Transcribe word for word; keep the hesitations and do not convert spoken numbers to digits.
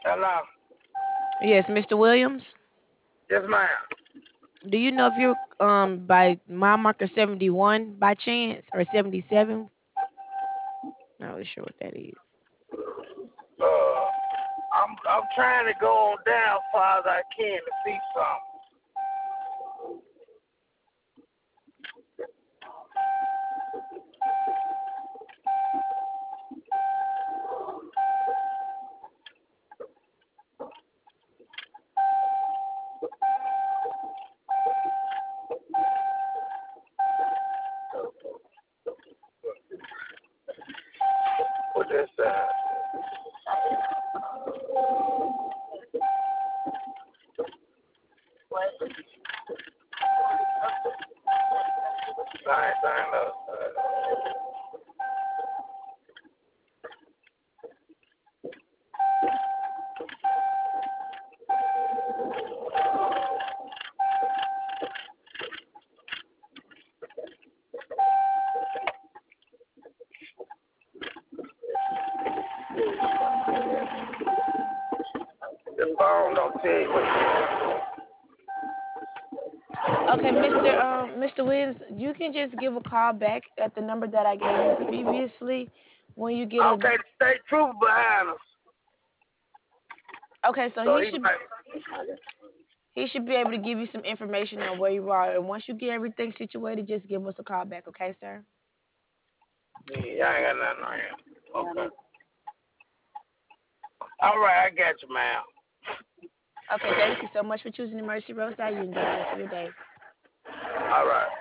Hello. Yes, Mister Williams. Yes, ma'am. Do you know if you're um by mile marker seventy-one by chance or seventy-seven? Not really sure what that is. Uh, I'm I'm trying to go on down far as I can to see something. What this uh? Same thing. Uh, the phone don't tell you what you Okay, Mister Um, Mister Williams, you can just give a call back at the number that I gave you previously when you get a. Okay, the state trooper behind us. Okay, so So he he should might. he should be able to give you some information on where you are, and once you get everything situated, just give us a call back, okay, sir? Yeah, I ain't got nothing on here. Okay. All right, I got you, ma'am. Okay, thank you so much for choosing the Mercy Roadside. You enjoy the rest of your day. All right.